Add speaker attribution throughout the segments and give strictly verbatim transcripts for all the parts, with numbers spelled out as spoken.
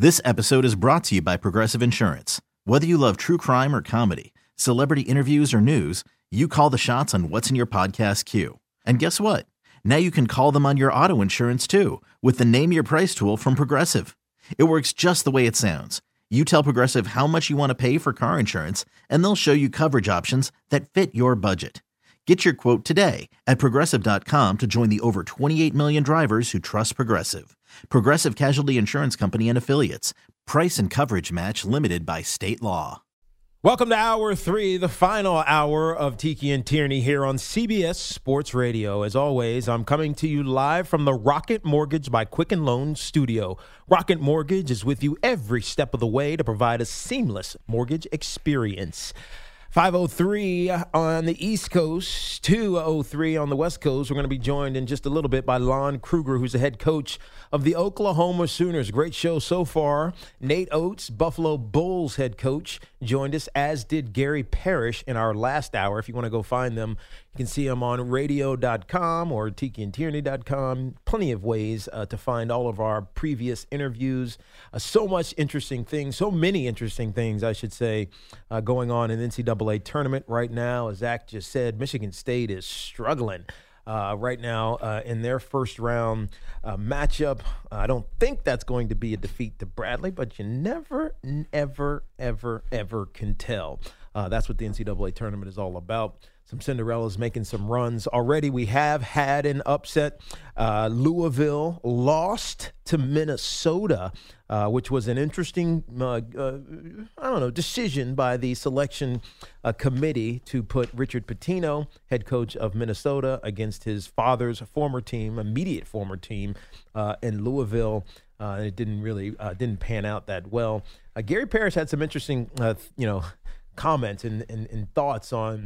Speaker 1: This episode is brought to you by Progressive Insurance. Whether you love true crime or comedy, celebrity interviews or news, you call the shots on what's in your podcast queue. And guess what? Now you can call them on your auto insurance too with the Name Your Price tool from Progressive. It works just the way it sounds. You tell Progressive how much you want to pay for car insurance, and they'll show you coverage options that fit your budget. Get your quote today at Progressive dot com to join the over twenty-eight million drivers who trust Progressive. Progressive Casualty Insurance Company and Affiliates. Price and coverage match limited by state law.
Speaker 2: Welcome to Hour three, the final hour of Tiki and Tierney here on C B S Sports Radio. As always, I'm coming to you live from the Rocket Mortgage by Quicken Loans studio. Rocket Mortgage is with you every step of the way to provide a seamless mortgage experience. five oh three on the East Coast, two oh three on the West Coast. We're going to be joined in just a little bit by Lon Kruger, who's the head coach of the Oklahoma Sooners. Great show so far. Nate Oates, Buffalo Bulls head coach, joined us, as did Gary Parrish in our last hour. If you want to go find them, you can see them on radio dot com or tiki and tierney dot com. Plenty of ways uh, to find all of our previous interviews. Uh, so much interesting things, so many interesting things, I should say, uh, going on in the N C double A tournament right now. As Zach just said, Michigan State is struggling uh, right now uh, in their first round uh, matchup. I don't think that's going to be a defeat to Bradley, but you never, ever, ever, ever can tell. Uh, that's what the N C double A tournament is all about. Some Cinderellas making some runs. Already we have had an upset. Uh, Louisville lost to Minnesota, uh, which was an interesting, uh, uh, I don't know, decision by the selection uh, committee to put Richard Pitino, head coach of Minnesota, against his father's former team, immediate former team uh, in Louisville. Uh, and it didn't really uh, didn't pan out that well. Uh, Gary Parrish had some interesting, uh, you know, comments and, and, and thoughts on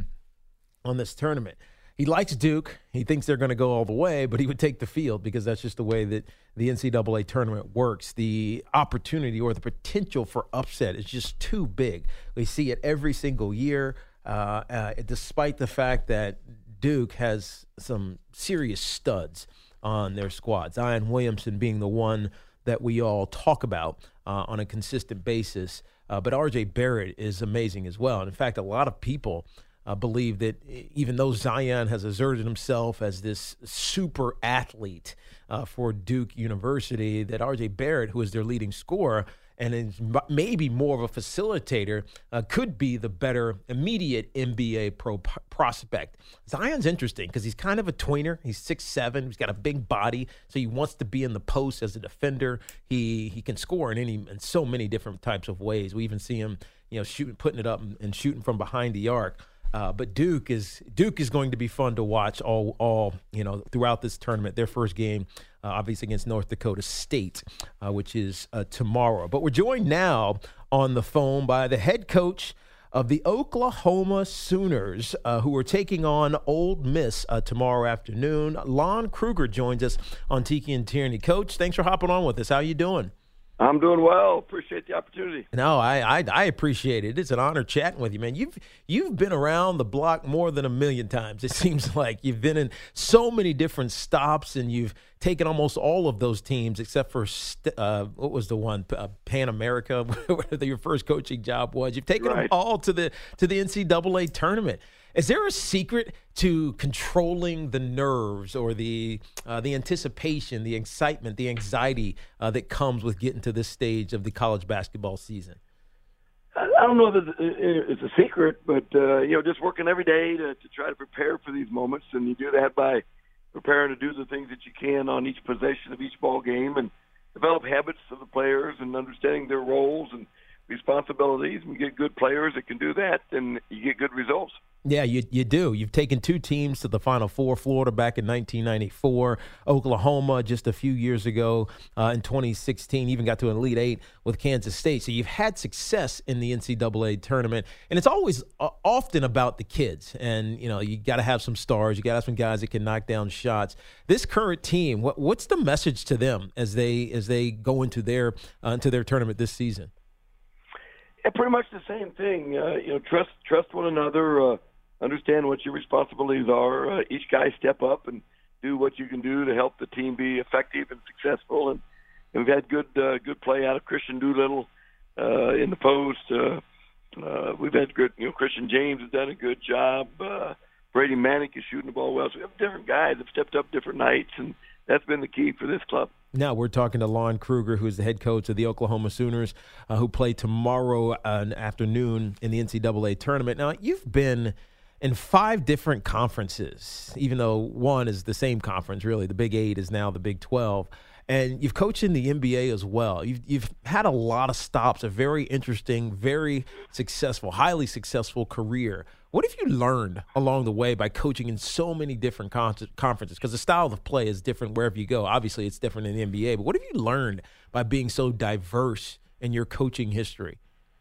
Speaker 2: on this tournament. He likes Duke. He thinks they're going to go all the way, but he would take the field because that's just the way that the N C double A tournament works. The opportunity or the potential for upset is just too big. We see it every single year, uh, uh, despite the fact that Duke has some serious studs on their squad. Zion Williamson being the one that we all talk about uh, on a consistent basis. Uh, but R J Barrett is amazing as well. And in fact, a lot of people Uh, believe that even though Zion has asserted himself as this super athlete uh, for Duke University, that R J Barrett, who is their leading scorer and is maybe more of a facilitator, uh, could be the better immediate N B A pro p- prospect. Zion's interesting because he's kind of a tweener. He's six seven. He's got a big body, so he wants to be in the post as a defender. He he can score in any in so many different types of ways. We even see him, you know, shooting, putting it up and, and shooting from behind the arc. Uh, but Duke is Duke is going to be fun to watch all all you know throughout this tournament. Their first game, uh, obviously against North Dakota State, uh, which is uh, tomorrow. But we're joined now on the phone by the head coach of the Oklahoma Sooners, uh, who are taking on Ole Miss uh, tomorrow afternoon. Lon Kruger joins us on Tiki and Tierney. Coach, thanks for hopping on with us. How you doing?
Speaker 3: I'm doing well. Appreciate the opportunity.
Speaker 2: No, I, I I appreciate it. It's an honor chatting with you, man. You've you've been around the block more than a million times. It seems like you've been in so many different stops, and you've taken almost all of those teams except for uh, what was the one uh, Pan America, where your first coaching job was. You've taken
Speaker 3: right.
Speaker 2: them all to the to the N C double A tournament. Is there a secret to controlling the nerves or the uh, the anticipation, the excitement, the anxiety uh, that comes with getting to this stage of the college basketball season?
Speaker 3: I don't know that it's a secret, but uh, you know, just working every day to, to try to prepare for these moments, and you do that by preparing to do the things that you can on each possession of each ball game, and develop habits of the players and understanding their roles and responsibilities. And you get good players that can do that, and you get good results.
Speaker 2: Yeah, you you do. You've taken two teams to the Final Four, Florida back in nineteen ninety-four, Oklahoma just a few years ago uh, in twenty sixteen, even got to an Elite Eight with Kansas State. So you've had success in the N C double A tournament, and it's always uh, often about the kids. And, you know, you got to have some stars. You got to have some guys that can knock down shots. This current team, what, what's the message to them as they as they go into their uh, into their tournament this season?
Speaker 3: Yeah, pretty much the same thing. Uh, you know, trust trust one another. Uh, understand what your responsibilities are. Uh, each guy step up and do what you can do to help the team be effective and successful. And and we've had good uh, good play out of Christian Doolittle uh, in the post. Uh, uh, we've had good, you know, Christian James has done a good job. Uh, Brady Manick is shooting the ball well. So we have different guys that have stepped up different nights, and that's been the key for this club.
Speaker 2: Now we're talking to Lon Kruger, who is the head coach of the Oklahoma Sooners, uh, who play tomorrow uh, afternoon in the N C double A tournament. Now, you've been in five different conferences, even though one is the same conference, really. The Big Eight is now the Big twelve. And you've coached in the N B A as well. You've, you've had a lot of stops, a very interesting, very successful, highly successful career. What have you learned along the way by coaching in so many different con- conferences? Because the style of play is different wherever you go. Obviously, it's different in the N B A. But what have you learned by being so diverse in your coaching history?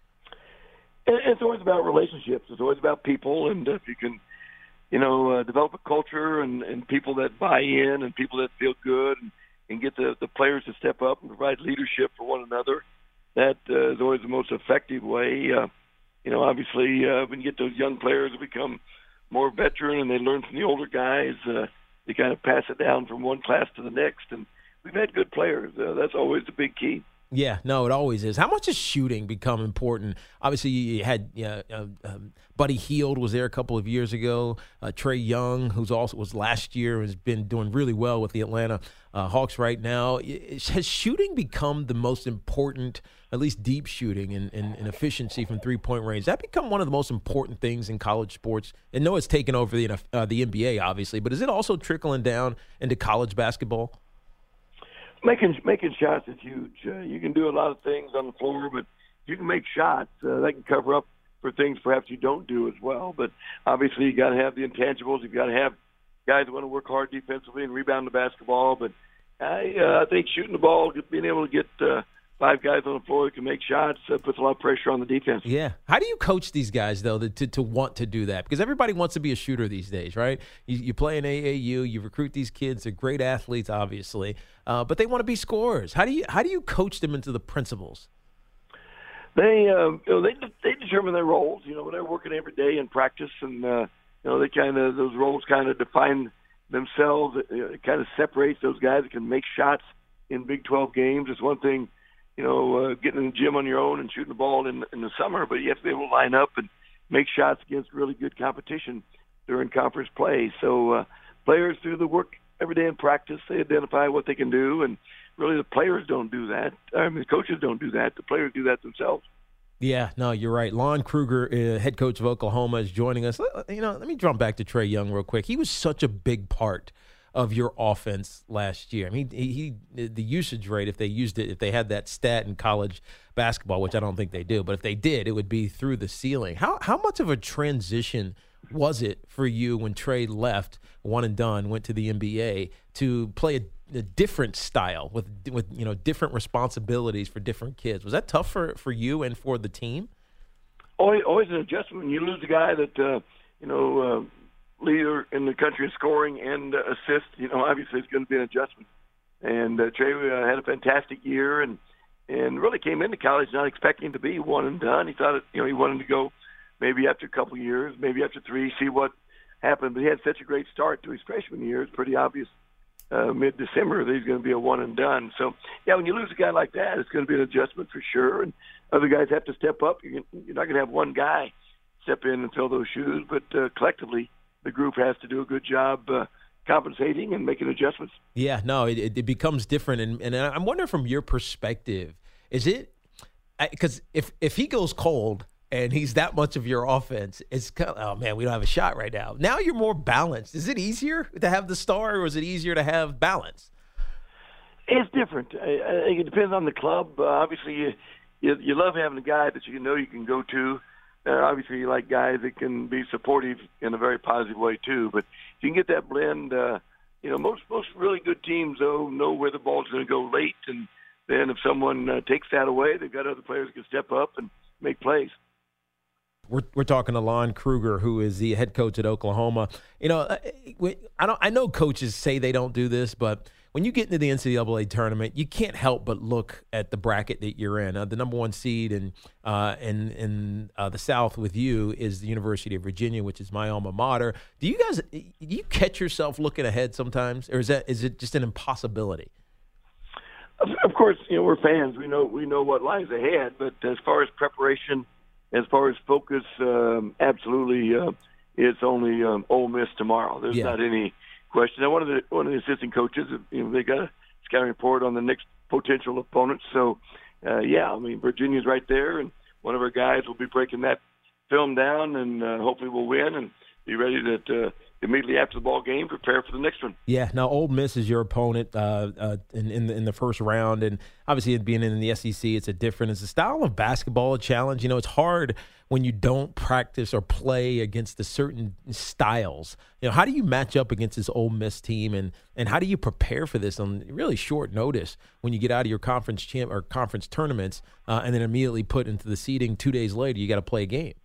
Speaker 3: It's always about relationships. It's always about people. And if you can, you know, uh, develop a culture and, and people that buy in and people that feel good and, and get the, the players to step up and provide leadership for one another, that uh, is always the most effective way. Uh, you know, obviously, uh, when you get those young players to become more veteran and they learn from the older guys, uh, they kind of pass it down from one class to the next. And we've had good players. Uh, that's always the big key.
Speaker 2: Yeah, no, it always is. How much has shooting become important? Obviously, you had yeah, uh, um, Buddy Hield was there a couple of years ago. Uh, Trae Young, who's also was last year, has been doing really well with the Atlanta uh, Hawks right now. Has shooting become the most important, at least deep shooting and, and, and efficiency from three-point range? That become one of the most important things in college sports? And no, it's taken over the uh, the N B A, obviously, but is it also trickling down into college basketball?
Speaker 3: Making making shots is huge. Uh, you can do a lot of things on the floor, but you can make shots. Uh, that can cover up for things perhaps you don't do as well. But obviously, you got to have the intangibles. You've got to have guys that want to work hard defensively and rebound the basketball. But I, uh, I think shooting the ball, being able to get uh, five guys on the floor who can make shots, uh, puts a lot of pressure on the defense.
Speaker 2: Yeah. How do you coach these guys, though, to, to want to do that? Because everybody wants to be a shooter these days, right? You, you play in A A U, you recruit these kids. They're great athletes, obviously, uh, but they want to be scorers. How do you how do you coach them into the principles?
Speaker 3: They uh, you know, they they determine their roles. You know, they're working every day in practice, and uh, you know, they kind of those roles kind of define themselves. It, it kind of separates those guys that can make shots in Big twelve games. It's one thing, you know, uh, getting in the gym on your own and shooting the ball in in the summer, but you have to be able to line up and make shots against really good competition during conference play. So uh, players do the work every day in practice. They identify what they can do, and really the players don't do that. I mean, the coaches don't do that. The players do that themselves.
Speaker 2: Yeah, no, you're right. Lon Kruger, uh, head coach of Oklahoma, is joining us. You know, let me jump back to Trae Young real quick. He was such a big part of your offense last year. I mean, he, he the usage rate, if they used it, if they had that stat in college basketball, which I don't think they do, but if they did, it would be through the ceiling. How how much of a transition was it for you when Trae left, one and done, went to the N B A to play a, a different style with with you know different responsibilities for different kids? Was that tough for, for you and for the team?
Speaker 3: Always, always an adjustment when you lose a guy that uh, you know. Uh, leader in the country in scoring and uh, assist, you know, obviously it's going to be an adjustment. And uh, Trae uh, had a fantastic year and and really came into college not expecting to be one and done. He thought, it, you know, he wanted to go maybe after a couple of years, maybe after three, see what happened. But he had such a great start to his freshman year. It's pretty obvious uh, mid-December that he's going to be a one and done. So, yeah, when you lose a guy like that, it's going to be an adjustment for sure. And other guys have to step up. You're, you're not going to have one guy step in and fill those shoes, but uh, collectively, the group has to do a good job uh, compensating and making adjustments.
Speaker 2: Yeah, no, it, it becomes different. And, and I'm wondering from your perspective, is it – because if, if he goes cold and he's that much of your offense, it's kind of, oh, man, we don't have a shot right now. Now you're more balanced. Is it easier to have the star or is it easier to have balance?
Speaker 3: It's different. I, I think it depends on the club. Uh, obviously, you, you, you love having a guy that you know you can go to. Uh, obviously, you like guys that can be supportive in a very positive way, too. But if you can get that blend, uh, you know, most most really good teams, though, know where the ball's going to go late. And then if someone uh, takes that away, they've got other players who can step up and make plays.
Speaker 2: We're we're talking to Lon Kruger, who is the head coach at Oklahoma. You know, I don't I know coaches say they don't do this, but when you get into the N C double A tournament, you can't help but look at the bracket that you're in. Uh, the number one seed in uh, in in uh, the South with you is the University of Virginia, which is my alma mater. Do you guys do you catch yourself looking ahead sometimes, or is that is it just an impossibility?
Speaker 3: Of, of course, you know, we're fans. We know we know what lies ahead. But as far as preparation, as far as focus, um, absolutely, uh, it's only um, Ole Miss tomorrow. There's
Speaker 2: yeah.
Speaker 3: not any question. Now, one of the one of the assistant coaches, you know, they got a scouting report on the next potential opponents. So, uh, yeah, I mean, Virginia's right there, and one of our guys will be breaking that film down, and uh, hopefully we'll win and be ready to uh, immediately after the ball game prepare for the next one.
Speaker 2: Yeah. Now, Ole Miss is your opponent uh, uh, in in the, in the first round, and obviously it being in the S E C, it's a different. It's a style of basketball, a challenge. You know, it's hard when you don't practice or play against the certain styles. You know, how do you match up against this Ole Miss team, and and how do you prepare for this on really short notice when you get out of your conference champ or conference tournaments uh, and then immediately put into the seeding two days later? You got to play a game.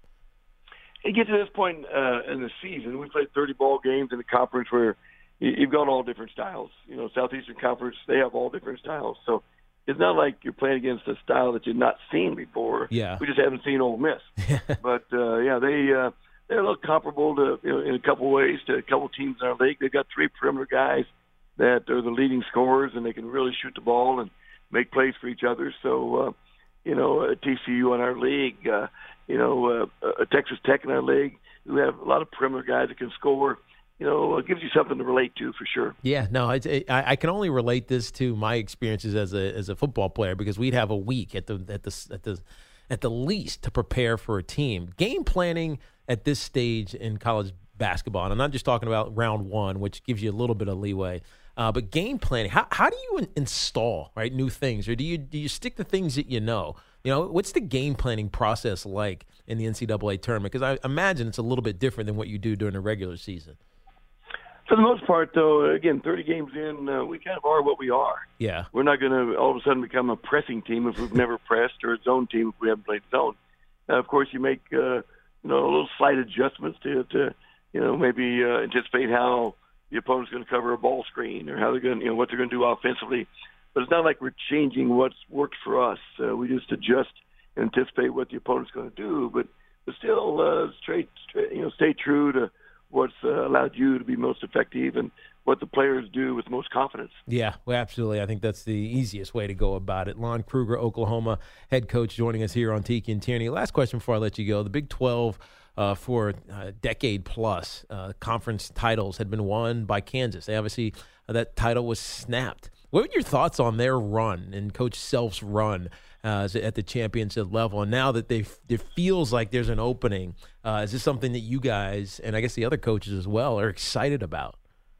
Speaker 3: You get to this point uh, in the season, we played thirty ball games in a conference where you've got all different styles. You know, Southeastern Conference, they have all different styles. So it's not like you're playing against a style that you've not seen before.
Speaker 2: Yeah.
Speaker 3: We just haven't seen Ole Miss. But, uh, yeah, they, uh, they're a little comparable to, you know, in a couple ways to a couple teams in our league. They've got three perimeter guys that are the leading scorers, and they can really shoot the ball and make plays for each other. So, uh, you know, uh, T C U in our league, uh, you know, uh, uh, Texas Tech in our league, who have a lot of perimeter guys that can score. You know, it gives you something to relate to for sure.
Speaker 2: Yeah, no, it's, it, I, I can only relate this to my experiences as a as a football player, because we'd have a week at the at the at the at the least to prepare for a team. Game planning at this stage in college basketball, and I'm not just talking about round one, which gives you a little bit of leeway, uh, but game planning. How how do you in, install right new things, or do you do you stick to things that you know? You know, what's the game planning process like in the N C double A tournament? Because I imagine it's a little bit different than what you do during the regular season.
Speaker 3: For the most part, though, again, thirty games in, uh, we kind of are what we are.
Speaker 2: Yeah.
Speaker 3: We're not going to all of a sudden become a pressing team if we've never pressed, or a zone team if we haven't played zone. Uh, of course, you make uh, you know, a little slight adjustments to, to you know, maybe uh, anticipate how the opponent's going to cover a ball screen, or how they're going, you know, what they're going to do offensively. But it's not like we're changing what's worked for us. Uh, we just adjust and anticipate what the opponent's going to do, but, but still uh, straight, straight, you know, stay true to what's uh, allowed you to be most effective and what the players do with most confidence.
Speaker 2: Yeah, well, absolutely. I think that's the easiest way to go about it. Lon Kruger, Oklahoma head coach, joining us here on Tiki and Tierney. Last question before I let you go. The Big twelve uh, for a decade plus uh, conference titles had been won by Kansas. They obviously, uh, that title was snapped. What were your thoughts on their run and Coach Self's run uh, at the championship level? And now that they it feels like there's an opening, uh, is this something that you guys, and I guess the other coaches as well, are excited about?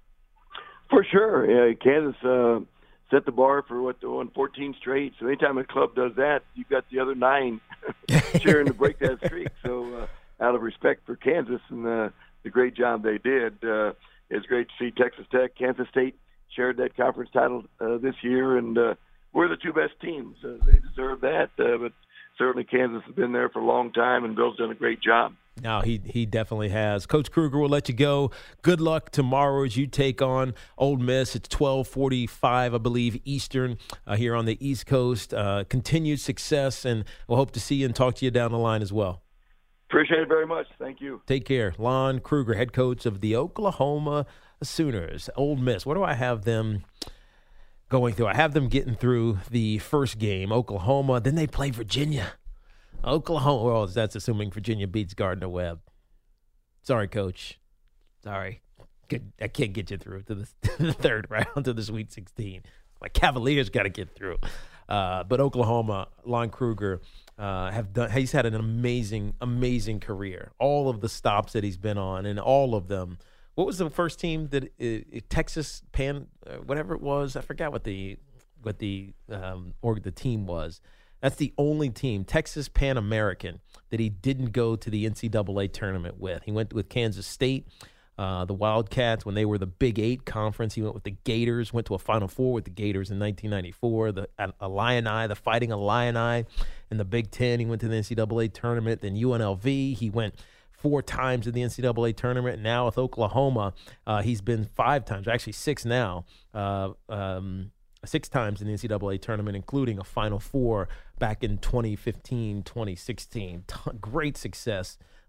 Speaker 3: For sure. Yeah, Kansas uh, set the bar for, what, they won fourteen straight. So anytime a club does that, you've got the other nine cheering to break that streak. So uh, out of respect for Kansas and uh, the great job they did, uh, it's great to see Texas Tech, Kansas State shared that conference title uh, this year, and uh, we're the two best teams. Uh, they deserve that, uh, but certainly Kansas has been there for a long time, and Bill's done a great job.
Speaker 2: No, he he definitely has. Coach Kruger, will let you go. Good luck tomorrow as you take on Ole Miss. It's twelve forty-five, I believe, Eastern uh, here on the East Coast. Uh, continued success, and we'll hope to see you and talk to you down the line as well.
Speaker 3: Appreciate it very much. Thank you.
Speaker 2: Take care. Lon Kruger, head coach of the Oklahoma Sooners. Ole Miss, what do I have them going through? I have them getting through the first game, Oklahoma. Then they play Virginia. Oklahoma, well, that's assuming Virginia beats Gardner-Webb. Sorry, Coach. Sorry. I can't get you through to the, to the third round, to the Sweet sixteen. My Cavaliers got to get through. Uh, but Oklahoma, Lon Kruger, uh, have done. He's had an amazing, amazing career. All of the stops that he's been on, and all of them. What was the first team that uh, Texas Pan, uh, whatever it was? I forgot what the what the um, or the team was. That's the only team, Texas Pan American, that he didn't go to the N C double A tournament with. He went with Kansas State, uh, the Wildcats, when they were the Big Eight conference. He went with the Gators, went to a Final Four with the Gators in nineteen ninety-four. The Illini, the Fighting Illini in the Big Ten. He went to the N C double A tournament. Then U N L V, he went four times in the N C double A tournament. Now with Oklahoma, uh, he's been five times, actually six now, uh, um, six times in the N C double A tournament, including a Final Four back in twenty fifteen, twenty sixteen. T- great success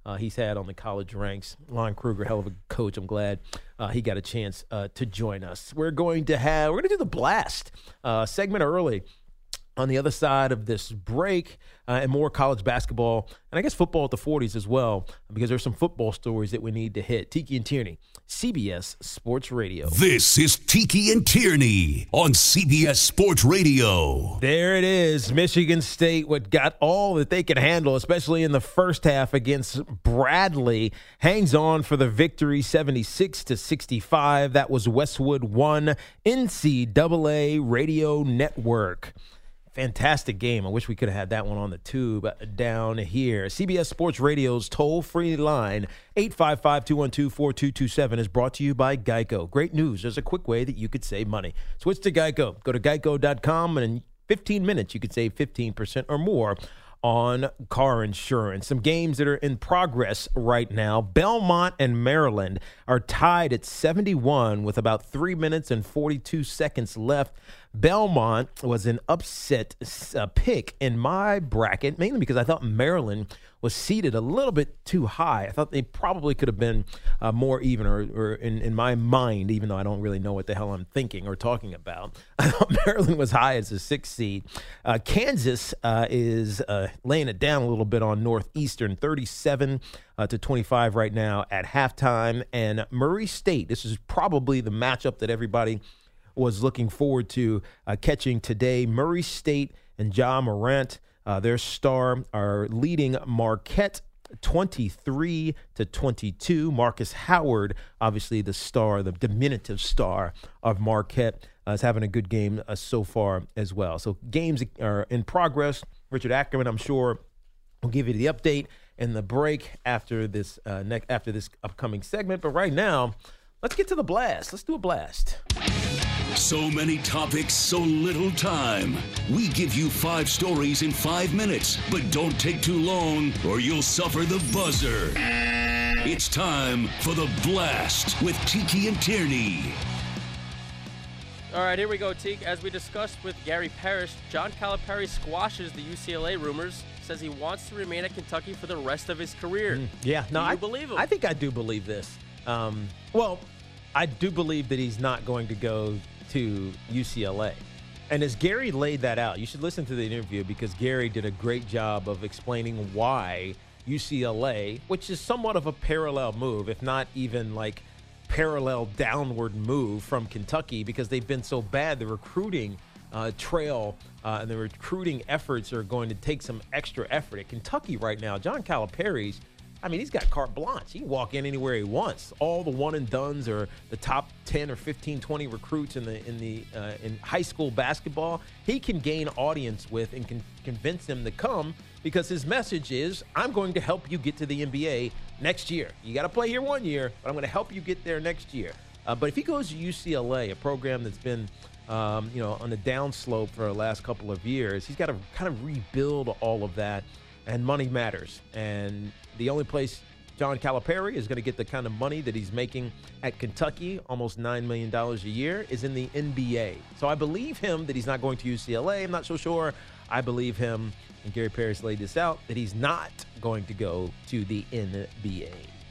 Speaker 2: uh, he's had on the college ranks. Lon Kruger, hell of a coach. I'm glad uh, he got a chance uh, to join us. We're going to have, we're going to do the Blast uh, segment early on the other side of this break, uh, and more college basketball, and I guess football at the forties as well, because there's some football stories that we need to hit. Tiki and Tierney, C B S Sports Radio.
Speaker 4: This is Tiki and Tierney on C B S Sports Radio.
Speaker 2: There it is. Michigan State, what got all that they could handle, especially in the first half against Bradley, hangs on for the victory, seventy-six to sixty-five. That was Westwood One, N C double A Radio Network. Fantastic game. I wish we could have had that one on the tube down here. C B S Sports Radio's toll-free line, eight five five, two one two, four two two seven, is brought to you by Geico. Great news. There's a quick way that you could save money. Switch to Geico. Go to geico dot com, and in fifteen minutes, you could save fifteen percent or more on car insurance. Some games that are in progress right now. Belmont and Maryland are tied at seventy-one with about three minutes and forty-two seconds left. Belmont was an upset uh, pick in my bracket, mainly because I thought Maryland was seated a little bit too high. I thought they probably could have been uh, more even, or, or in, in my mind, even though I don't really know what the hell I'm thinking or talking about. I thought Maryland was high as a sixth seed. Uh, Kansas uh, is uh, laying it down a little bit on Northeastern, thirty-seven uh, to twenty-five right now at halftime. And Murray State, this is probably the matchup that everybody was looking forward to uh, catching today. Murray State and Ja Morant, uh, their star, are leading Marquette twenty-three to twenty-two. Marcus Howard, obviously the star, the diminutive star of Marquette, uh, is having a good game uh, so far as well. So games are in progress. Richard Ackerman, I'm sure, will give you the update and the break after this uh, ne- after this upcoming segment. But right now, let's get to the blast. Let's do a blast.
Speaker 4: So many topics, so little time. We give you five stories in five minutes, but don't take too long or you'll suffer the buzzer. It's time for the Blast with Tiki and Tierney.
Speaker 5: All right, here we go, Teak. As we discussed with Gary Parrish, John Calipari squashes the U C L A rumors, says he wants to remain at Kentucky for the rest of his career.
Speaker 2: Mm, yeah, no,
Speaker 5: do you
Speaker 2: I
Speaker 5: believe him?
Speaker 2: I think I do believe this. Um, well, I do believe that he's not going to go to U C L A. And as Gary laid that out, you should listen to the interview, because Gary did a great job of explaining why U C L A, which is somewhat of a parallel move, if not even like parallel downward move from Kentucky, because they've been so bad. The recruiting uh, trail uh, and the recruiting efforts are going to take some extra effort. At Kentucky right now, John Calipari's, I mean, he's got carte blanche. He can walk in anywhere he wants. All the one and dones are the top ten or fifteen, twenty recruits in the in the uh, in high school basketball. He can gain audience with and can convince them to come, because his message is, I'm going to help you get to the N B A next year. You got to play here one year, but I'm going to help you get there next year. Uh, but if he goes to U C L A, a program that's been um, you know, on the downslope for the last couple of years, he's got to kind of rebuild all of that. And money matters. And the only place John Calipari is going to get the kind of money that he's making at Kentucky, almost nine million dollars a year, is in the N B A. So I believe him that he's not going to U C L A. I'm not so sure. I believe him, and Gary Parrish laid this out, that he's not going to go to the N B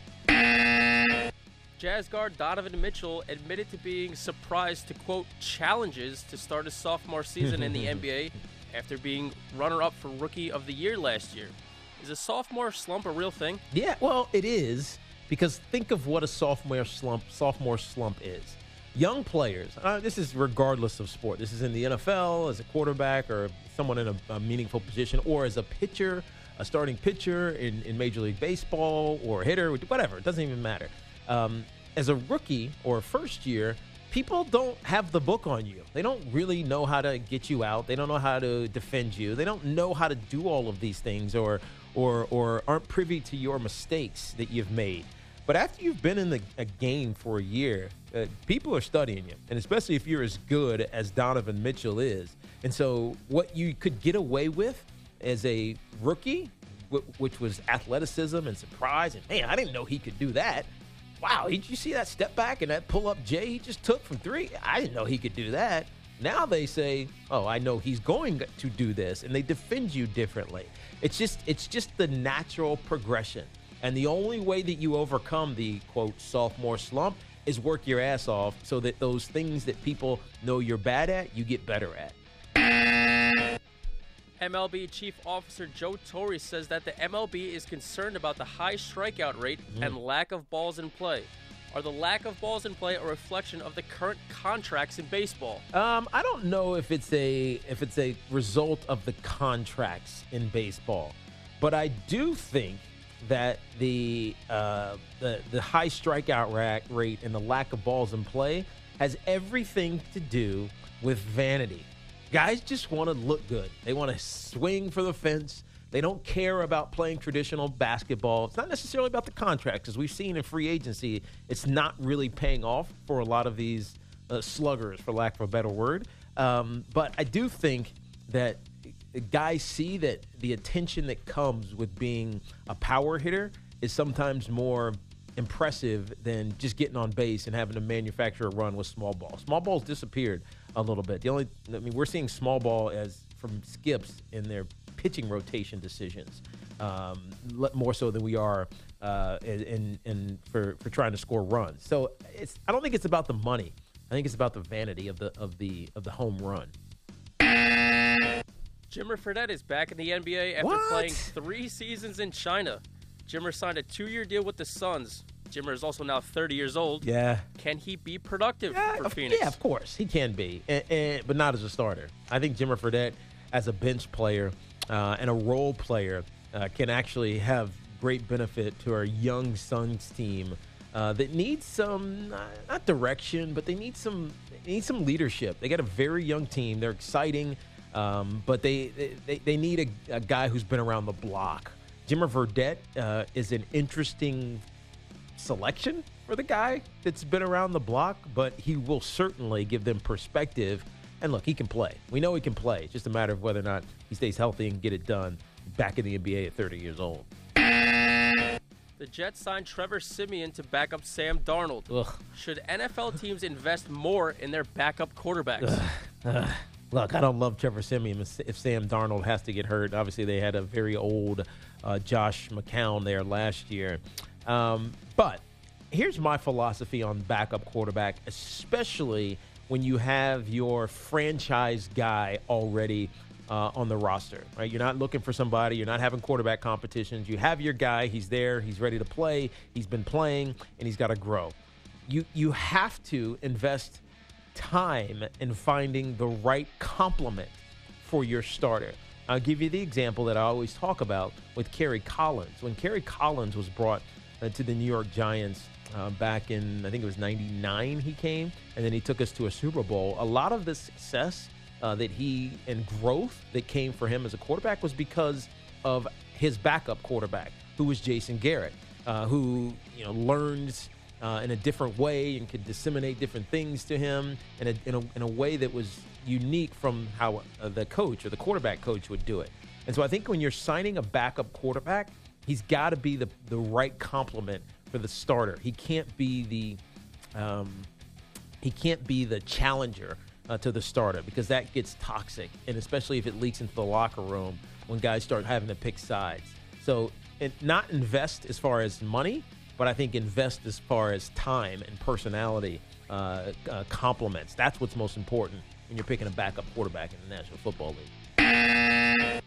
Speaker 2: A.
Speaker 5: Jazz guard Donovan Mitchell admitted to being surprised to, quote, challenges to start his sophomore season in the N B A after being runner-up for Rookie of the Year last year. Is a sophomore slump a real thing?
Speaker 2: Yeah, well, it is, because think of what a sophomore slump sophomore slump is. Young players, uh, this is regardless of sport. This is in the N F L, as a quarterback or someone in a, a meaningful position, or as a pitcher, a starting pitcher in, in Major League Baseball, or a hitter, whatever. It doesn't even matter. Um, as a rookie or a first year, people don't have the book on you. They don't really know how to get you out. They don't know how to defend you. They don't know how to do all of these things, or or or aren't privy to your mistakes that you've made. But after you've been in the, a game for a year, uh, people are studying you, and especially if you're as good as Donovan Mitchell is. And so what you could get away with as a rookie, w- which was athleticism and surprise, and, man, I didn't know he could do that. Wow, did you see that step back and that pull-up J he just took from three? I didn't know he could do that. Now they say, oh, I know he's going to do this, and they defend you differently. It's just it's just the natural progression. And the only way that you overcome the, quote, sophomore slump is work your ass off so that those things that people know you're bad at, you get better at.
Speaker 5: M L B Chief Officer Joe Torre says that the M L B is concerned about the high strikeout rate mm. and lack of balls in play. Are the lack of balls in play a reflection of the current contracts in baseball?
Speaker 2: Um, I don't know if it's a if it's a result of the contracts in baseball, but I do think that the uh, the the high strikeout rate and the lack of balls in play has everything to do with vanity. Guys just want to look good. They want to swing for the fence. They don't care about playing traditional basketball. It's not necessarily about the contracts. As we've seen in free agency, it's not really paying off for a lot of these uh, sluggers, for lack of a better word. Um, but I do think that guys see that the attention that comes with being a power hitter is sometimes more impressive than just getting on base and having to manufacture a run with small ball. Small ball's disappeared a little bit. The only, I mean, we're seeing small ball as from skips in their pitching rotation decisions, um, more so than we are uh, in, in for, for trying to score runs. So it's, I don't think it's about the money. I think it's about the vanity of the of the of the home run.
Speaker 5: Jimmer Fredette is back in the N B A after
Speaker 2: what?
Speaker 5: playing three seasons in China. Jimmer signed a two-year deal with the Suns. Jimmer is also now thirty years old.
Speaker 2: Yeah.
Speaker 5: Can he be productive
Speaker 2: yeah,
Speaker 5: for
Speaker 2: of,
Speaker 5: Phoenix?
Speaker 2: Yeah, of course. He can be, and, and, but not as a starter. I think Jimmer Fredette, as a bench player uh, and a role player, uh, can actually have great benefit to our young Suns team uh, that needs some, uh, not direction, but they need some they need some leadership. They got a very young team. They're exciting, um, but they, they, they need a, a guy who's been around the block. Jimmer Fredette uh, is an interesting selection for the guy that's been around the block, but he will certainly give them perspective. And look, he can play. We know he can play. It's just a matter of whether or not he stays healthy and get it done back in the N B A at thirty years old.
Speaker 5: The Jets signed Trevor Siemian to back up Sam Darnold.
Speaker 2: Ugh.
Speaker 5: Should N F L teams invest more in their backup quarterbacks?
Speaker 2: Uh, look, I don't love Trevor Siemian if Sam Darnold has to get hurt. Obviously, they had a very old uh, Josh McCown there last year. Um, but here's my philosophy on backup quarterback, especially when you have your franchise guy already uh, on the roster, right? You're not looking for somebody. You're not having quarterback competitions. You have your guy. He's there. He's ready to play. He's been playing, and he's got to grow. You you have to invest time in finding the right complement for your starter. I'll give you the example that I always talk about with Kerry Collins. When Kerry Collins was brought uh, to the New York Giants uh, back in, I think it was ninety-nine he came, and then he took us to a Super Bowl. A lot of the success uh, that he and growth that came for him as a quarterback was because of his backup quarterback, who was Jason Garrett, uh, who you know learns uh, in a different way and could disseminate different things to him in a, in a, in a way that was unique from how uh, the coach or the quarterback coach would do it. And so I think when you're signing a backup quarterback, he's got to be the, the right complement for the starter. He can't be the um, he can't be the challenger uh, to the starter, because that gets toxic, and especially if it leaks into the locker room when guys start having to pick sides. So it, not invest as far as money, but I think invest as far as time and personality uh, uh, complements. That's what's most important when you're picking a backup quarterback in the National Football League.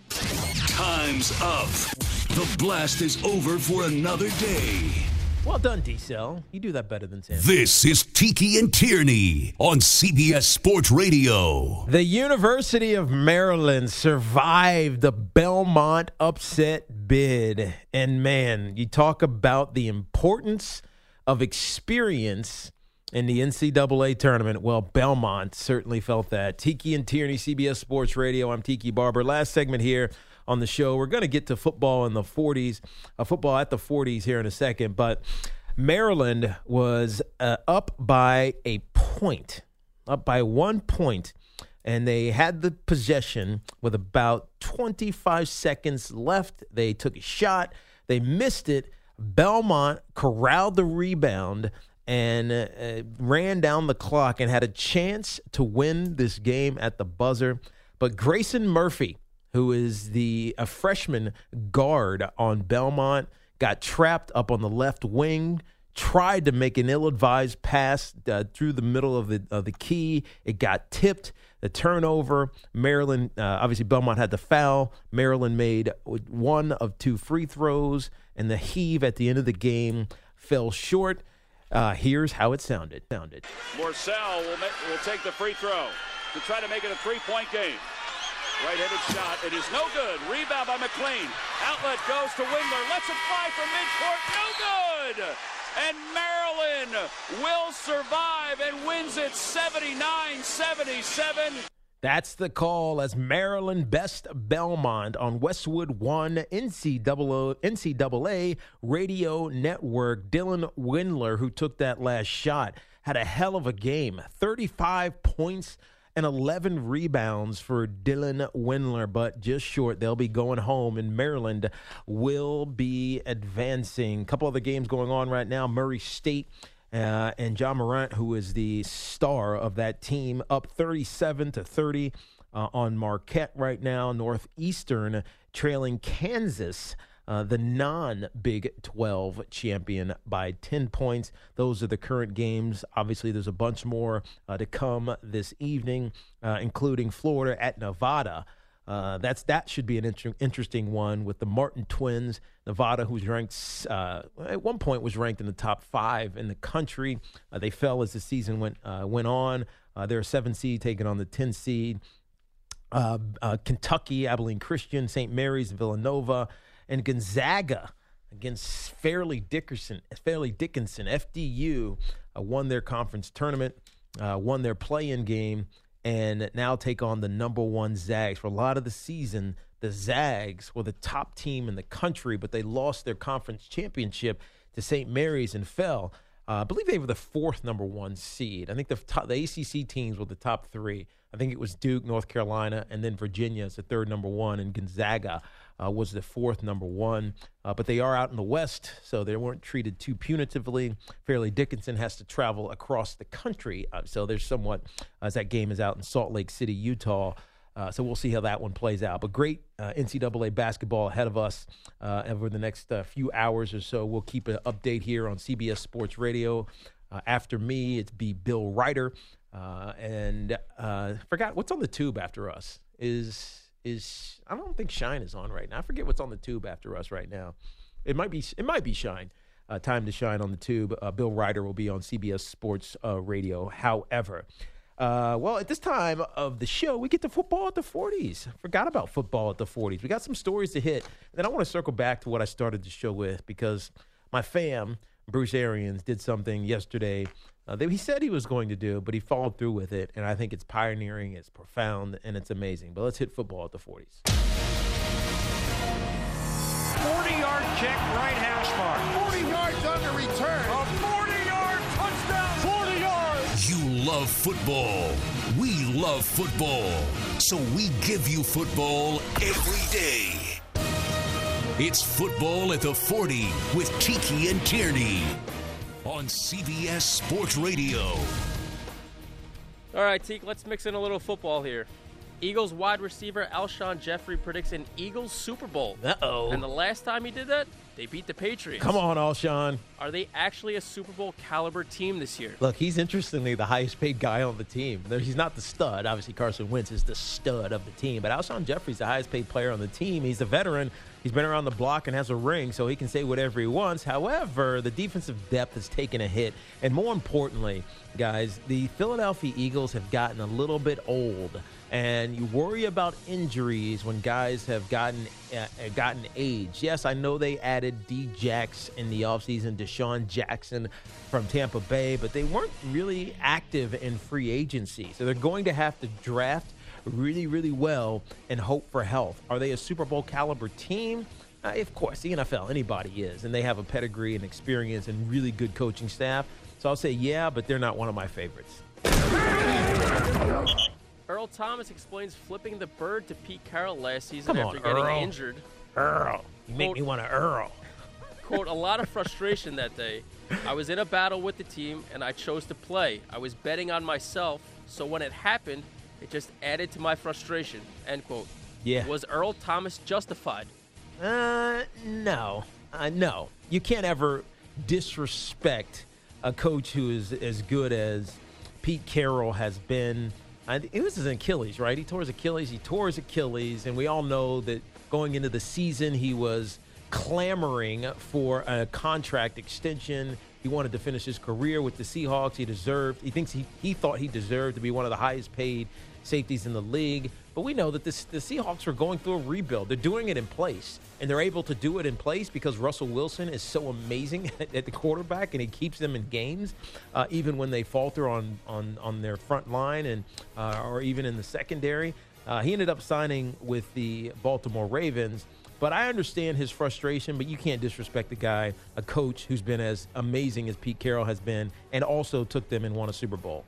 Speaker 4: Time's up. The blast is over for another day.
Speaker 2: Well done, D-Cell. You do that better than Sam.
Speaker 4: This is Tiki and Tierney on C B S Sports Radio.
Speaker 2: The University of Maryland survived the Belmont upset bid. And, man, you talk about the importance of experience in the N C double A tournament. Well, Belmont certainly felt that. Tiki and Tierney, C B S Sports Radio. I'm Tiki Barber. Last segment here on the show. We're going to get to football in the forties, uh, football at the forties here in a second. But Maryland was uh, up by a point, up by one point, and they had the possession with about twenty-five seconds left. They took a shot. They missed it. Belmont corralled the rebound and uh, ran down the clock and had a chance to win this game at the buzzer. But Grayson Murphy, who is the a freshman guard on Belmont, got trapped up on the left wing, tried to make an ill-advised pass uh, through the middle of the of the key. It got tipped. The turnover. Maryland, uh, obviously Belmont had the foul. Maryland made one of two free throws, and the heave at the end of the game fell short. Uh, here's how it sounded. sounded.
Speaker 6: Morsell will, make, will take the free throw to try to make it a three-point game. Right-handed shot. It is no good. Rebound by McLean. Outlet goes to Windler. Lets it fly from midcourt. No good! And Maryland will survive and wins it seventy-nine seventy-seven.
Speaker 2: That's the call as Maryland best Belmont on Westwood One N C double A Radio Network. Dylan Windler, who took that last shot, had a hell of a game. thirty-five points and eleven rebounds for Dylan Windler, but just short. They'll be going home, and Maryland will be advancing. A couple other games going on right now. Murray State uh, and John Morant, who is the star of that team, up thirty-seven to thirty uh, on Marquette right now. Northeastern trailing Kansas, Uh, the non-Big twelve champion, by ten points. Those are the current games. Obviously, there's a bunch more uh, to come this evening, uh, including Florida at Nevada. Uh, that's That should be an inter- interesting one with the Martin twins. Nevada, who's ranked, uh, at one point was ranked in the top five in the country. Uh, they fell as the season went, uh, went on. Uh, they're a seven seed taking on the ten seed. Uh, uh, Kentucky, Abilene Christian, Saint Mary's, Villanova, and Gonzaga against Fairleigh Dickinson. Fairleigh Dickinson, F D U, uh, won their conference tournament, uh, won their play-in game, and now take on the number one Zags. For a lot of the season, the Zags were the top team in the country, but they lost their conference championship to Saint Mary's and fell. Uh, I believe they were the fourth number one seed. I think the, top, the A C C teams were the top three. I think it was Duke, North Carolina, and then Virginia as the third number one, and Gonzaga uh, was the fourth number one. Uh, but they are out in the West, so they weren't treated too punitively. Fairleigh Dickinson has to travel across the country, uh, so there's somewhat, as that game is out in Salt Lake City, Utah. Uh, so we'll see how that one plays out. But great uh, N C double A basketball ahead of us uh, over the next uh, few hours or so. We'll keep an update here on C B S Sports Radio. Uh, after me, it's be Bill Ryder. Uh, and uh, forgot what's on the tube after us is is I don't think Shine is on right now. I forget what's on the tube after us right now. It might be it might be Shine. Uh, time to shine on the tube. Uh, Bill Ryder will be on C B S Sports uh, Radio. However, uh, well, at this time of the show, we get to football at the forties. Forgot about football at the forties. We got some stories to hit. And then I want to circle back to what I started the show with, because my fam, Bruce Arians, did something yesterday uh, that he said he was going to do, but he followed through with it. And I think it's pioneering, it's profound, and it's amazing. But let's hit football at the forties.
Speaker 7: forty-yard kick, right hash mark. forty yards on the return. A forty-yard touchdown. forty yards.
Speaker 4: You love football. We love football. So we give you football every day. It's Football at the forty with Tiki and Tierney on C B S Sports Radio.
Speaker 5: All right, Tiki, let's mix in a little football here. Eagles wide receiver Alshon Jeffrey predicts an Eagles Super Bowl.
Speaker 2: Uh-oh.
Speaker 5: And the last time he did that, they beat the Patriots.
Speaker 2: Come on, Alshon.
Speaker 5: Are they actually a Super Bowl caliber team this year?
Speaker 2: Look, he's interestingly the highest paid guy on the team. He's not the stud. Obviously, Carson Wentz is the stud of the team. But Alshon Jeffrey's the highest paid player on the team. He's a veteran. He's been around the block and has a ring, so he can say whatever he wants. However, the defensive depth has taken a hit. And more importantly, guys, the Philadelphia Eagles have gotten a little bit old. And you worry about injuries when guys have gotten uh, gotten age. Yes, I know they added D-Jax in the offseason, Deshaun Jackson from Tampa Bay, but they weren't really active in free agency. So they're going to have to draft really, really well and hope for health. Are they a Super Bowl caliber team? Uh, of course, the N F L, anybody is. And they have a pedigree and experience and really good coaching staff. So I'll say yeah, but they're not one of my favorites.
Speaker 5: Earl Thomas explains flipping the bird to Pete Carroll last season
Speaker 2: Come
Speaker 5: after
Speaker 2: on,
Speaker 5: getting
Speaker 2: Earl.
Speaker 5: injured.
Speaker 2: Earl. You make
Speaker 5: Quote-
Speaker 2: me want to Earl.
Speaker 5: Quote, a lot of frustration that day. I was in a battle with the team, and I chose to play. I was betting on myself, so when it happened, it just added to my frustration, end quote.
Speaker 2: Yeah.
Speaker 5: Was Earl Thomas justified?
Speaker 2: Uh, no. Uh, no, you can't ever disrespect a coach who is as good as Pete Carroll has been. And it was his Achilles, right? He tore his Achilles. He tore his Achilles, and we all know that going into the season, he was clamoring for a contract extension. He wanted to finish his career with the Seahawks. He deserved. He thinks he he thought he deserved to be one of the highest paid safeties in the league. But we know that this, the Seahawks are going through a rebuild. They're doing it in place, and they're able to do it in place because Russell Wilson is so amazing at, at the quarterback, and he keeps them in games, uh, even when they falter on on on their front line and uh, or even in the secondary. Uh, he ended up signing with the Baltimore Ravens. But I understand his frustration, but you can't disrespect the guy, a coach who's been as amazing as Pete Carroll has been, and also took them and won a Super Bowl.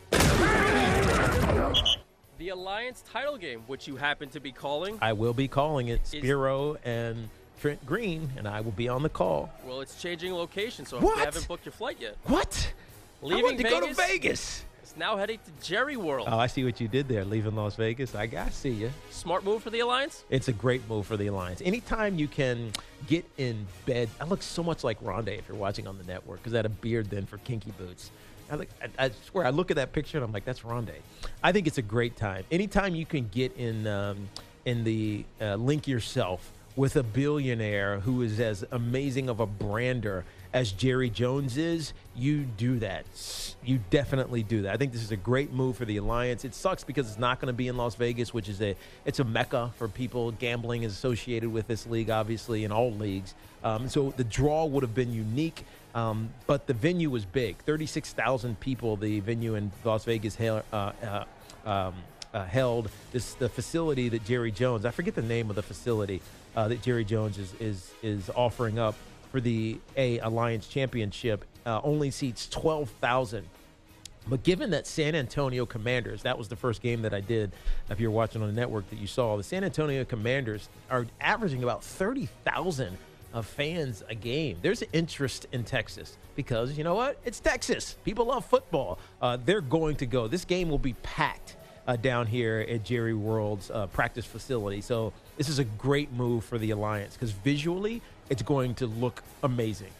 Speaker 5: The Alliance title game, which you happen to be calling.
Speaker 2: I will be calling it Spiro and Trent Green, and I will be on the call.
Speaker 5: Well, it's changing location, so
Speaker 2: What?
Speaker 5: if you haven't booked your flight yet.
Speaker 2: What?
Speaker 5: Leaving
Speaker 2: I wanted to
Speaker 5: Vegas,
Speaker 2: go to Vegas.
Speaker 5: It's now heading to Jerry World.
Speaker 2: Oh, I see what you did there, leaving Las Vegas. I, I see you.
Speaker 5: Smart move for the Alliance?
Speaker 2: It's a great move for the Alliance. Anytime you can get in bed, I look so much like Rondé if you're watching on the network, because I had a beard then for Kinky Boots. I, look, I, I swear, I look at that picture and I'm like, that's Rondé. I think it's a great time. Anytime you can get in um, in the uh, link yourself with a billionaire who is as amazing of a brander as Jerry Jones is, you do that. You definitely do that. I think this is a great move for the Alliance. It sucks because it's not going to be in Las Vegas, which is a it's a mecca for people. Gambling is associated with this league, obviously, in all leagues. Um, so the draw would have been unique. Um, but the venue was big, thirty-six thousand people. The venue in Las Vegas held, uh, uh, um, uh, held this the facility that Jerry Jones. I forget the name of the facility uh, that Jerry Jones is is is offering up for the A Alliance Championship. Uh, only seats twelve thousand. But given that San Antonio Commanders, that was the first game that I did, if you're watching on the network that you saw, the San Antonio Commanders are averaging about thirty thousand of fans a game. There's interest in Texas because, you know what? It's Texas. People love football. Uh, they're going to go. This game will be packed uh, down here at Jerry World's uh, practice facility. So this is a great move for the Alliance because visually it's going to look amazing.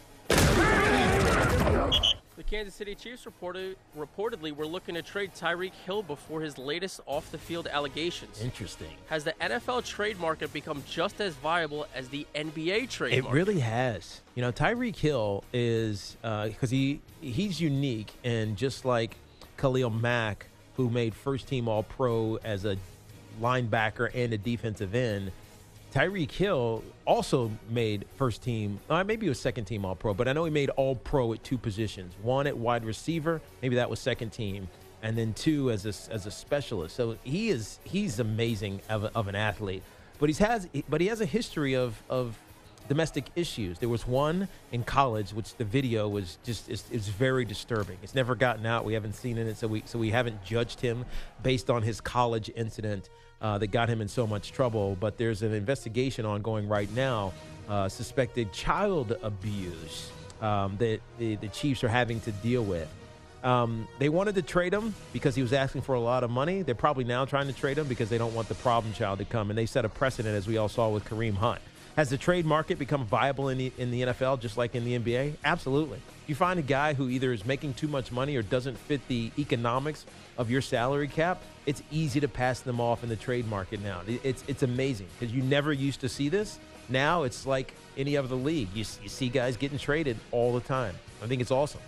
Speaker 5: The Kansas City Chiefs reported, reportedly were looking to trade Tyreek Hill before his latest off-the-field allegations.
Speaker 2: Interesting.
Speaker 5: Has the N F L trade market become just as viable as the N B A trade
Speaker 2: It
Speaker 5: market?
Speaker 2: really has. You know, Tyreek Hill is because uh, he he's unique, and just like Khalil Mack, who made first-team All-Pro as a linebacker and a defensive end, Tyreek Hill also made first team, uh, maybe it was second team All-Pro, but I know he made All-Pro at two positions. One at wide receiver, maybe that was second team, and then two as a, as a specialist. So he is he's amazing of, a, of an athlete, but he's has but he has a history of of domestic issues. There was one in college, which the video was just is, is very disturbing. It's never gotten out. We haven't seen it, so we so we haven't judged him based on his college incident. Uh, that got him in so much trouble, but there's an investigation ongoing right now, uh, suspected child abuse um, that the, the Chiefs are having to deal with. Um, they wanted to trade him because he was asking for a lot of money. They're probably now trying to trade him because they don't want the problem child to come, and they set a precedent, as we all saw with Kareem Hunt. Has the trade market become viable in the, in the N F L just like in the N B A? Absolutely. You find a guy who either is making too much money or doesn't fit the economics of your salary cap, it's easy to pass them off in the trade market now. It's it's amazing because you never used to see this. Now it's like any other league. You, you see guys getting traded all the time. I think it's awesome.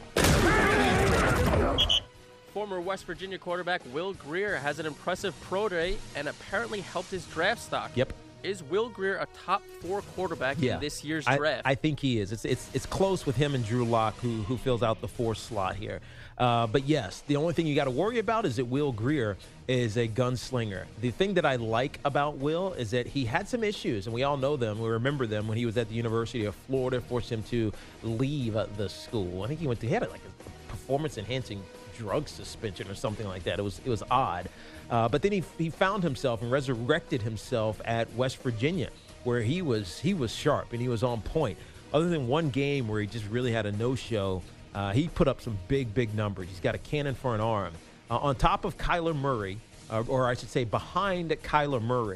Speaker 5: Former West Virginia quarterback Will Grier has an impressive pro day and apparently helped his draft stock.
Speaker 2: Yep.
Speaker 5: Is Will Grier a top four quarterback
Speaker 2: yeah.
Speaker 5: in this year's
Speaker 2: I,
Speaker 5: draft?
Speaker 2: I think he is. It's it's it's close with him and Drew Lock, who who fills out the fourth slot here. Uh, but yes, the only thing you got to worry about is that Will Grier is a gunslinger. The thing that I like about Will is that he had some issues, and we all know them. We remember them when he was at the University of Florida, forced him to leave uh, the school. I think he went to he had like a performance-enhancing drug suspension or something like that. It was it was odd. Uh, but then he he found himself and resurrected himself at West Virginia, where he was he was sharp and he was on point. Other than one game where he just really had a no-show, uh, he put up some big, big numbers. He's got a cannon for an arm. Uh, on top of Kyler Murray, uh, or I should say behind Kyler Murray, who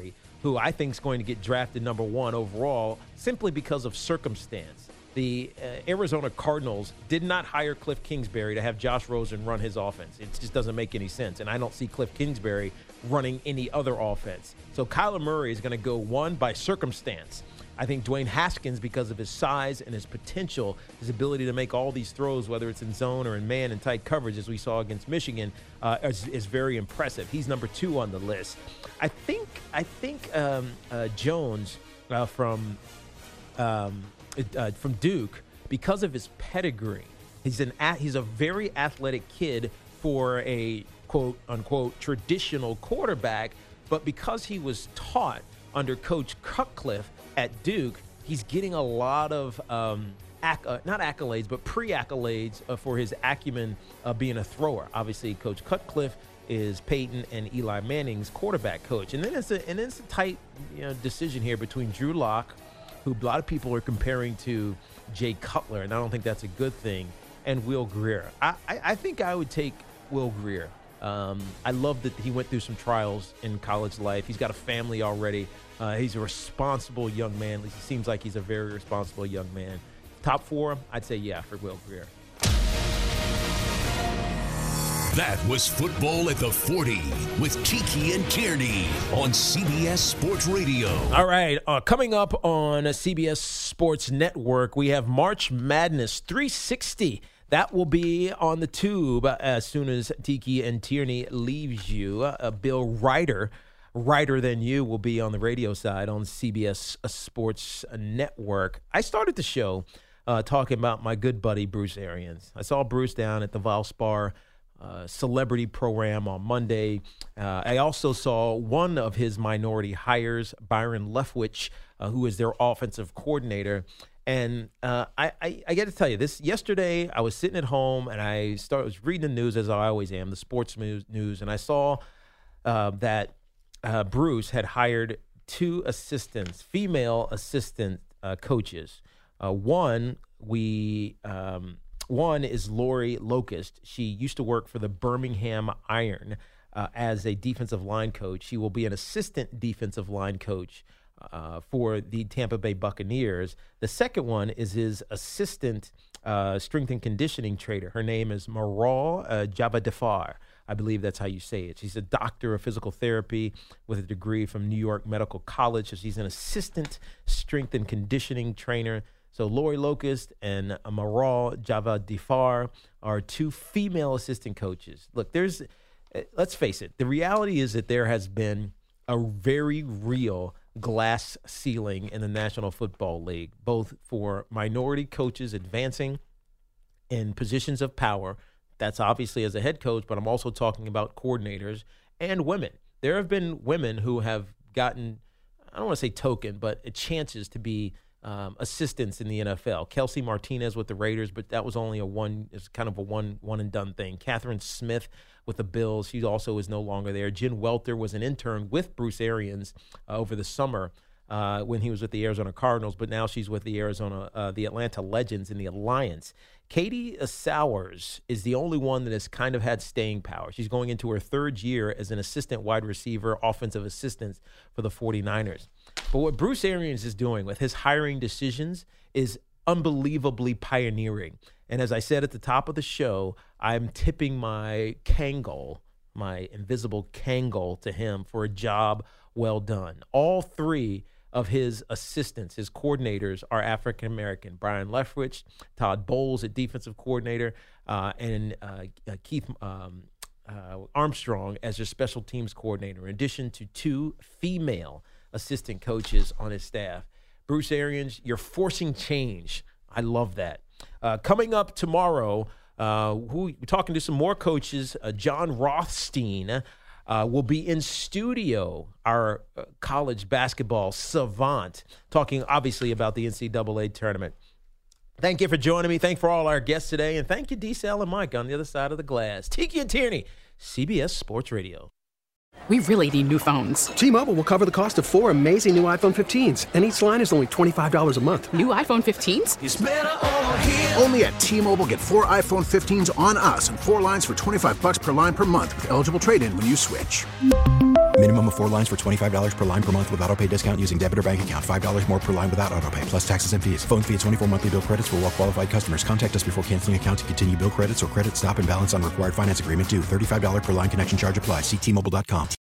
Speaker 2: who I think is going to get drafted number one overall simply because of circumstance. The uh, Arizona Cardinals did not hire Cliff Kingsbury to have Josh Rosen run his offense. It just doesn't make any sense, and I don't see Cliff Kingsbury running any other offense. So Kyler Murray is going to go one by circumstance. I think Dwayne Haskins, because of his size and his potential, his ability to make all these throws, whether it's in zone or in man and tight coverage, as we saw against Michigan, uh, is, is very impressive. He's number two on the list. I think I think um, uh, Jones uh, from um, uh, from Duke, because of his pedigree, he's an a- he's a very athletic kid for a quote unquote traditional quarterback, but because he was taught under Coach Cutcliffe at Duke, he's getting a lot of um, ac- uh, not accolades, but pre-accolades uh, for his acumen of being a thrower. Obviously, Coach Cutcliffe is Peyton and Eli Manning's quarterback coach, and then it's a and then it's a tight you know, decision here between Drew Lock, who a lot of people are comparing to Jay Cutler, and I don't think that's a good thing, and Will Grier. I, I, I think I would take Will Grier. Um, I love that he went through some trials in college life. He's got a family already. Uh, he's a responsible young man. At least it seems like he's a very responsible young man. Top four, I'd say yeah for Will Grier.
Speaker 4: That was Football at the forty with Tiki and Tierney on C B S Sports Radio.
Speaker 2: All right, uh, coming up on C B S Sports Network, we have March Madness three sixty. That will be on the tube as soon as Tiki and Tierney leaves you. Uh, Bill Ryder, Ryder Than You, will be on the radio side on C B S Sports Network. I started the show uh, talking about my good buddy Bruce Arians. I saw Bruce down at the Valspar uh, Celebrity Program on Monday. Uh, I also saw one of his minority hires, Byron Leftwich, uh, who is their offensive coordinator. And uh, I, I, I got to tell you, this yesterday I was sitting at home and I started was reading the news, as I always am, the sports news, and I saw uh, that uh, Bruce had hired two assistants, female assistant uh, coaches. Uh, one we um, one is Lori Locust. She used to work for the Birmingham Iron uh, as a defensive line coach. She will be an assistant defensive line coach Uh, for the Tampa Bay Buccaneers. The second one is his assistant uh, strength and conditioning trainer. Her name is Maral uh, Javadefar. I believe that's how you say it. She's a doctor of physical therapy with a degree from New York Medical College. So she's an assistant strength and conditioning trainer. So Lori Locust and Maral Javadefar are two female assistant coaches. Look, there's, let's face it, the reality is that there has been a very real glass ceiling in the National Football League, both for minority coaches advancing in positions of power. That's obviously as a head coach, but I'm also talking about coordinators and women. There have been women who have gotten, I don't want to say token, but chances to be um, assistants in the N F L. Kelsey Martinez with the Raiders, but that was only a one, it's kind of a one one and done thing. Catherine Smith with the Bills, she also is no longer there. Jen Welter was an intern with Bruce Arians uh, over the summer uh, when he was with the Arizona Cardinals, but now she's with the Arizona, uh, the Atlanta Legends in the Alliance. Katie Sowers is the only one that has kind of had staying power. She's going into her third year as an assistant wide receiver, offensive assistant for the 49ers. But what Bruce Arians is doing with his hiring decisions is unbelievably pioneering. And as I said at the top of the show, I'm tipping my Kangol, my invisible Kangol, to him for a job well done. All three of his assistants, his coordinators, are African-American. Brian Leftwich, Todd Bowles, a defensive coordinator, uh, and uh, Keith um, uh, Armstrong as your special teams coordinator, in addition to two female assistant coaches on his staff. Bruce Arians, you're forcing change. I love that. Uh, coming up tomorrow, uh, who, we're talking to some more coaches. Uh, John Rothstein uh, will be in studio, our uh, college basketball savant, talking obviously about the N C double A tournament. Thank you for joining me. Thank you for all our guests today. And thank you, D-Sal and Mike on the other side of the glass. Tiki and Tierney, C B S Sports Radio.
Speaker 8: We really need new phones.
Speaker 9: T-Mobile will cover the cost of four amazing new iPhone fifteens, and each line is only twenty-five dollars a month.
Speaker 8: New iPhone fifteens?
Speaker 10: It's better over here. Only at T-Mobile, get four iPhone fifteens on us and four lines for twenty-five dollars per line per month with eligible trade-in when you switch.
Speaker 11: Minimum of four lines for twenty-five dollars per line per month with autopay discount using debit or bank account. five dollars more per line without autopay, plus taxes and fees. Phone fee at twenty-four monthly bill credits for well qualified customers. Contact us before canceling account to continue bill credits or credit stop and balance on required finance agreement due. thirty-five dollars per line connection charge applies. See T Mobile dot com.